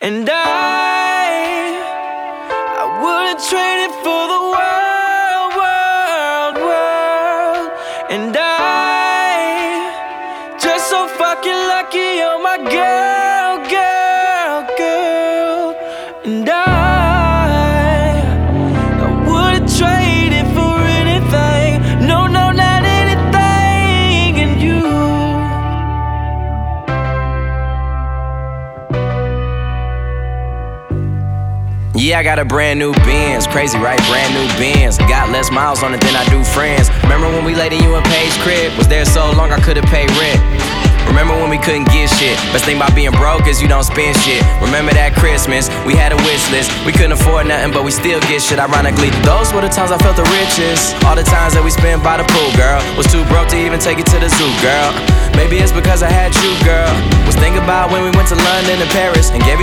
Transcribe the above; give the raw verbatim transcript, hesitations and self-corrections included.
And I, I wouldn't trade it for the world, world, world. And I, just so fucking lucky, you're my girl, girl, girl. And I, I wouldn't trade it for anything. No, no, not anything. And you, yeah, I got a brand new Benz. Crazy, right? Brand new Benz. Got less miles on it than I do friends. Remember when we laid in you and Paige crib? Was there so long I could've paid rent. Remember when we couldn't get shit? Best thing about being broke is you don't spend shit. Remember that Christmas? We had a wish list. We couldn't afford nothing, but we still get shit. Ironically, those were the times I felt the richest. All the times that we spent by the pool, girl. Was too broke to even take it to the zoo, girl. Maybe it's because I had you, girl. Was thinking about when we went to London and Paris and gave